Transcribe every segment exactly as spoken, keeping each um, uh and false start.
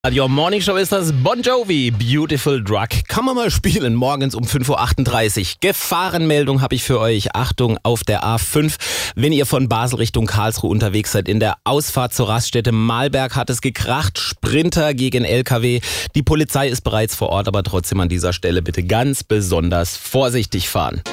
Radio Morning Show ist das Bon Jovi, Beautiful Drug. Kann man mal spielen, morgens um fünf Uhr achtunddreißig. Gefahrenmeldung habe ich für euch. Achtung, auf der A fünf. Wenn ihr von Basel Richtung Karlsruhe unterwegs seid, in der Ausfahrt zur Raststätte Mahlberg hat es gekracht. Sprinter gegen L K W. Die Polizei ist bereits vor Ort, aber trotzdem an dieser Stelle bitte ganz besonders vorsichtig fahren.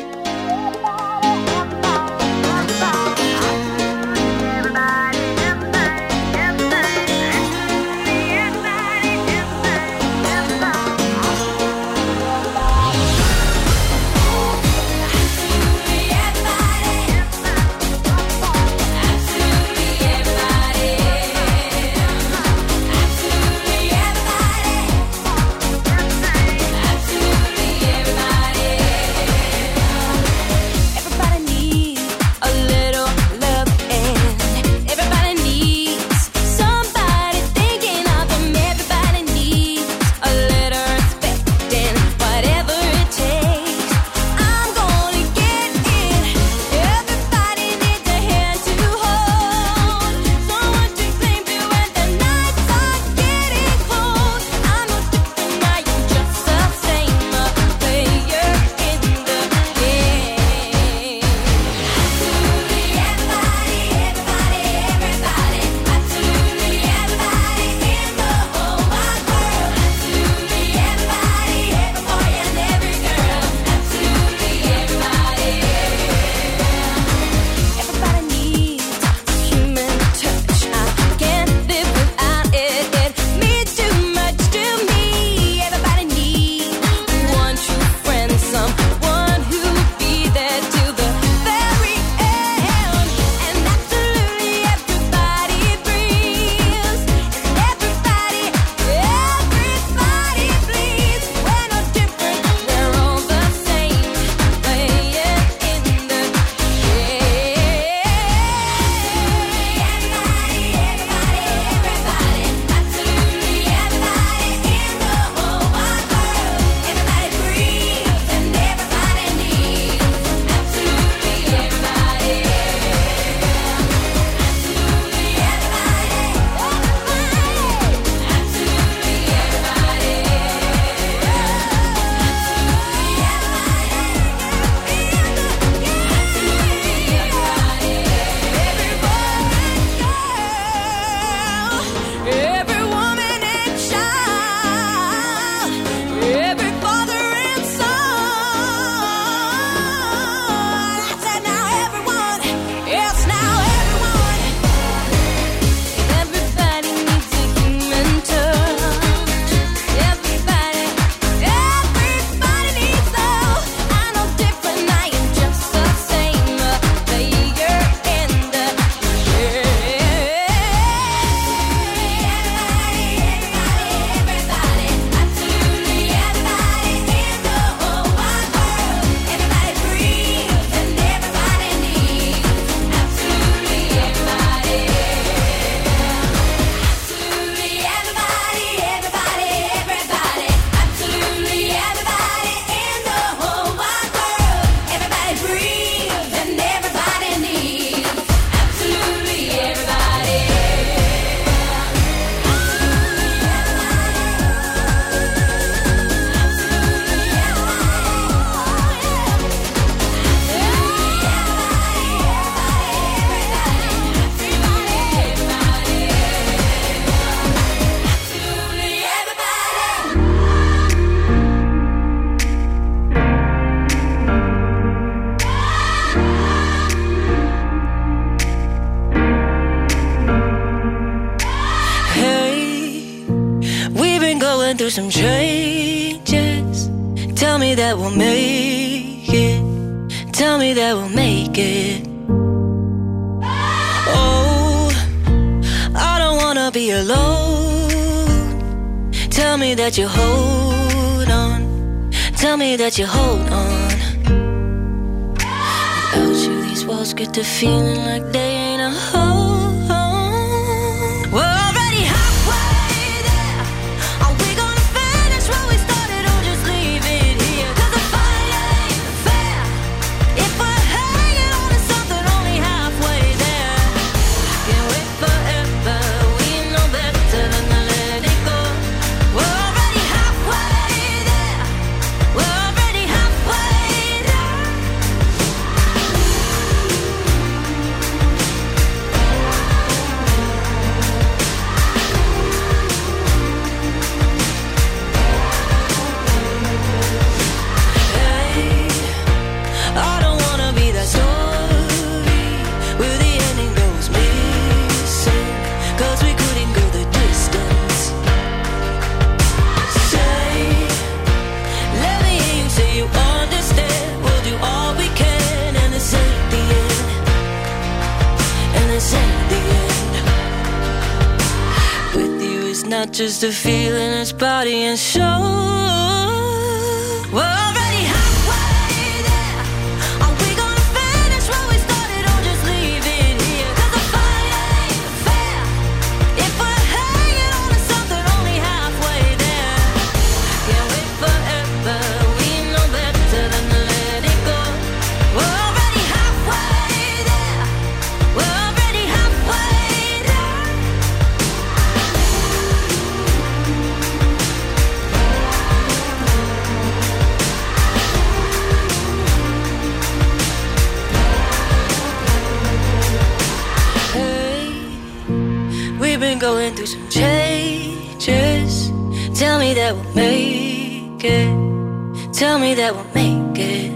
Through some changes, tell me that we'll make it, tell me that we'll make it. Oh, I don't wanna be alone, tell me that you hold on, tell me that you hold on. Without you these walls get to feeling like they ain't a home. Forever, we know better than to let it go. not just a feeling, it's body and soul. We're already halfway there. Are we gonna finish what we started or just leave it here? 'Cause the fight ain't fair if we're hanging on to something only halfway there. Can't wait forever, we know better than to let it go. We're already halfway there. We're already halfway there. Hey, we've been going through some changes. Tell me that we'll make it. Tell me that we'll make it.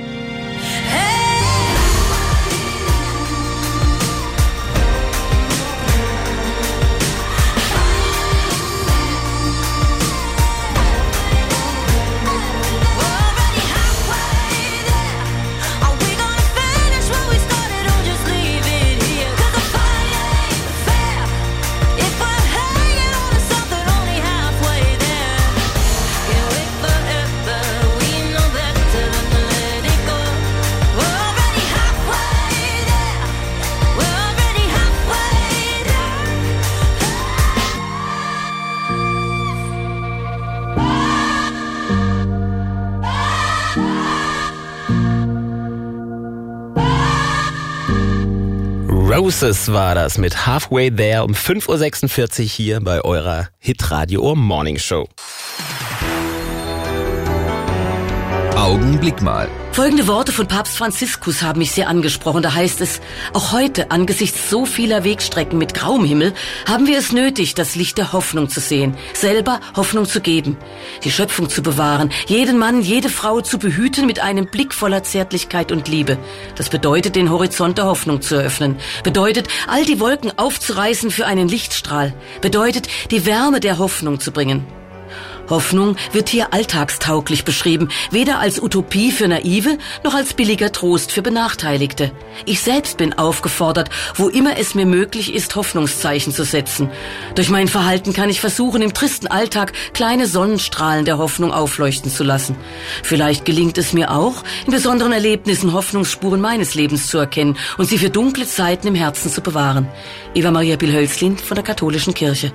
Roses war das mit Halfway There um fünf Uhr sechsundvierzig hier bei eurer Hitradio Ohr Morning Show. Augenblick mal. Folgende Worte von Papst Franziskus haben mich sehr angesprochen. Da heißt es, auch heute, angesichts so vieler Wegstrecken mit grauem Himmel, haben wir es nötig, das Licht der Hoffnung zu sehen, selber Hoffnung zu geben, die Schöpfung zu bewahren, jeden Mann, jede Frau zu behüten mit einem Blick voller Zärtlichkeit und Liebe. Das bedeutet, den Horizont der Hoffnung zu öffnen, bedeutet, all die Wolken aufzureißen für einen Lichtstrahl, bedeutet, die Wärme der Hoffnung zu bringen. Hoffnung wird hier alltagstauglich beschrieben, weder als Utopie für Naive, noch als billiger Trost für Benachteiligte. Ich selbst bin aufgefordert, wo immer es mir möglich ist, Hoffnungszeichen zu setzen. Durch mein Verhalten kann ich versuchen, im tristen Alltag kleine Sonnenstrahlen der Hoffnung aufleuchten zu lassen. Vielleicht gelingt es mir auch, in besonderen Erlebnissen Hoffnungsspuren meines Lebens zu erkennen und sie für dunkle Zeiten im Herzen zu bewahren. Eva Maria Bill-Hölzlin von der Katholischen Kirche.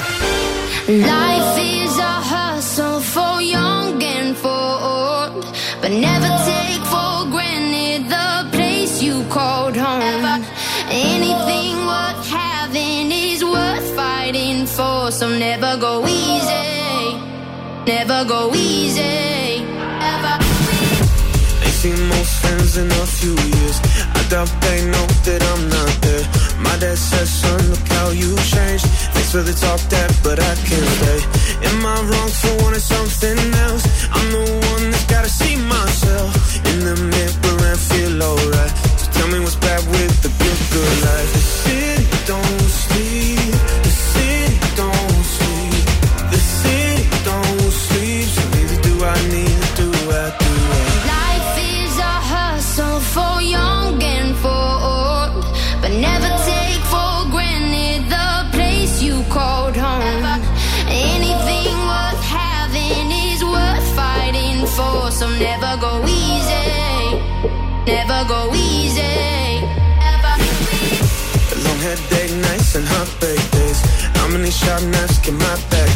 Life is a hustle for young and for old, but never take for granted the place you called home. Anything worth having is worth fighting for, so never go easy, never go easy, ever. Ain't seen most friends in a few years. I doubt they know that I'm not there. My dad said, son, look how you changed. Thanks for the talk, dad, but I can't stay. Am I wrong for wanting something else? I'm the one that's gotta see myself in the mirror and feel alright. So tell me what's bad with the good, good life. The city don't sleep. The city don't sleep. The city don't sleep. So neither do I, neither do I, do I. Life is a hustle for young and for old, but never take for granted the place you called home. Anything worth having is worth fighting for, so never go easy, never go easy, ever. Long headache nights and heartbreak days. How many sharp knives can my back